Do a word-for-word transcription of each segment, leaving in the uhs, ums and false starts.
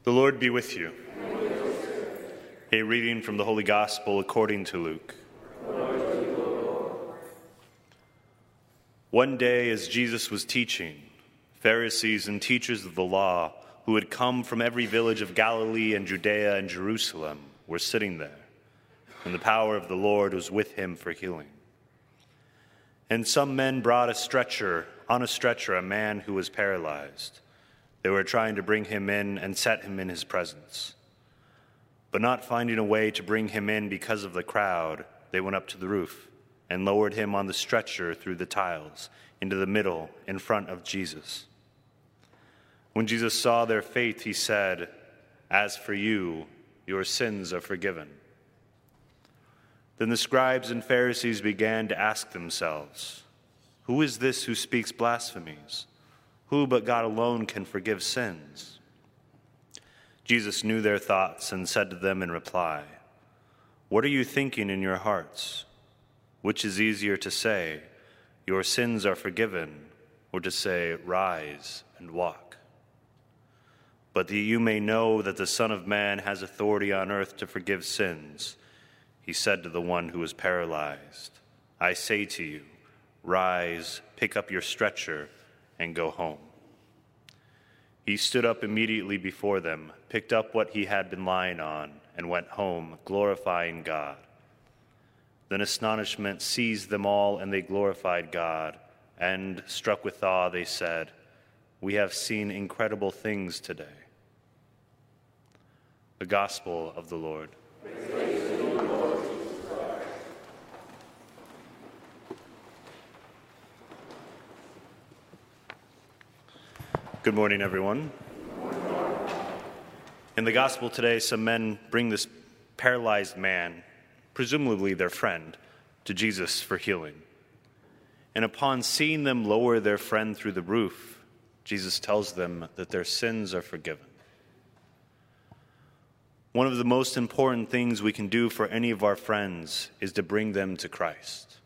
The Lord be with you. A reading from the Holy Gospel according to Luke. One day, as Jesus was teaching, Pharisees and teachers of the law who had come from every village of Galilee and Judea and Jerusalem were sitting there, and the power of the Lord was with him for healing. And some men brought a stretcher, on a stretcher, a man who was paralyzed. They were trying to bring him in and set him in his presence. But not finding a way to bring him in because of the crowd, they went up to the roof and lowered him on the stretcher through the tiles into the middle in front of Jesus. When Jesus saw their faith, he said, "As for you, your sins are forgiven." Then the scribes and Pharisees began to ask themselves, "Who is this who speaks blasphemies? Who but God alone can forgive sins?" Jesus knew their thoughts and said to them in reply, "What are you thinking in your hearts? Which is easier to say, 'Your sins are forgiven,' or to say, 'Rise and walk'? But that you may know that the Son of Man has authority on earth to forgive sins," he said to the one who was paralyzed, "I say to you, rise, pick up your stretcher, and go home." He stood up immediately before them, picked up what he had been lying on, and went home, glorifying God. Then astonishment seized them all, and they glorified God. And, struck with awe, they said, "We have seen incredible things today." The Gospel of the Lord. Praise to you, Lord Jesus Christ. Good morning, everyone. In the Gospel today, some men bring this paralyzed man, presumably their friend, to Jesus for healing. And upon seeing them lower their friend through the roof, Jesus tells them that their sins are forgiven. One of the most important things we can do for any of our friends is to bring them to Christ.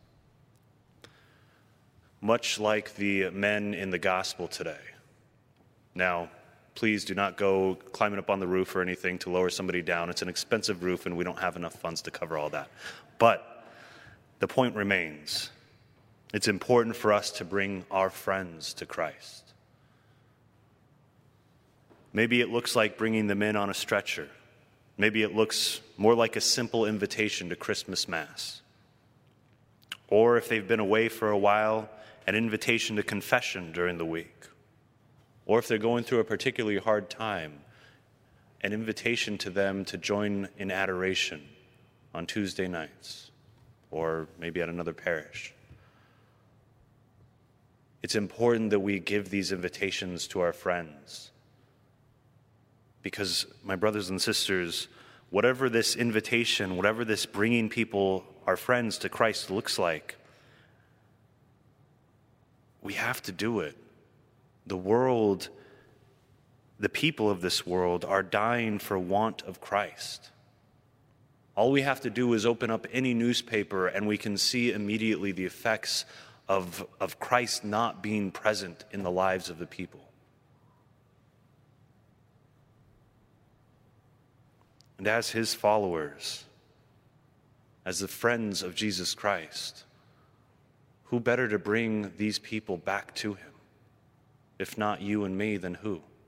Much like the men in the Gospel today. Now, please do not go climbing up on the roof or anything to lower somebody down. It's an expensive roof, and we don't have enough funds to cover all that. But the point remains. It's important for us to bring our friends to Christ. Maybe it looks like bringing them in on a stretcher. Maybe it looks more like a simple invitation to Christmas Mass. Or if they've been away for a while, an invitation to confession during the week. Or if they're going through a particularly hard time, an invitation to them to join in adoration on Tuesday nights, or maybe at another parish. It's important that we give these invitations to our friends. Because, my brothers and sisters, whatever this invitation, whatever this bringing people, our friends, to Christ looks like, we have to do it. The world, the people of this world are dying for want of Christ. All we have to do is open up any newspaper and we can see immediately the effects of, of Christ not being present in the lives of the people. And as his followers, as the friends of Jesus Christ, who better to bring these people back to him? If not you and me, then who?